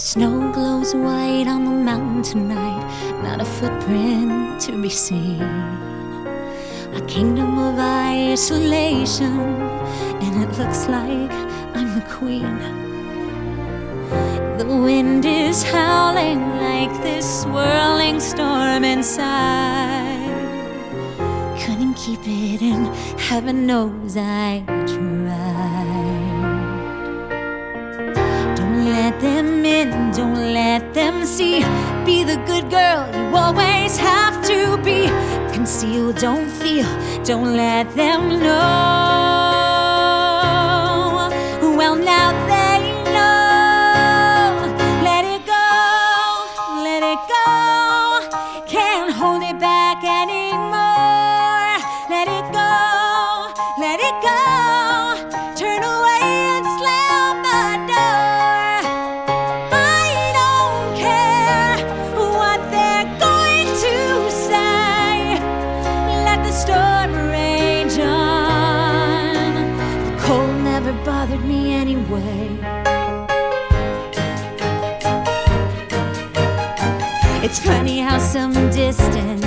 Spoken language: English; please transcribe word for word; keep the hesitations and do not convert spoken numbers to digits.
Snow glows white on the mountain tonight, not a footprint to be seen. A kingdom of isolation, and it looks like I'm the queen. The wind is howling like this swirling storm inside. Couldn't keep it in, heaven knows I tried. Don't let them in, don't let them see. Be the good girl you always have to be. Conceal, don't feel, don't let them know. Well, now they know. Let it go, let it go. Can't hold it back anymore. Let it go, let it go. Turn away and slam the door. I don't care what they're going to say. Let the storm rage on. The cold never bothered me anyway. It's funny how some distance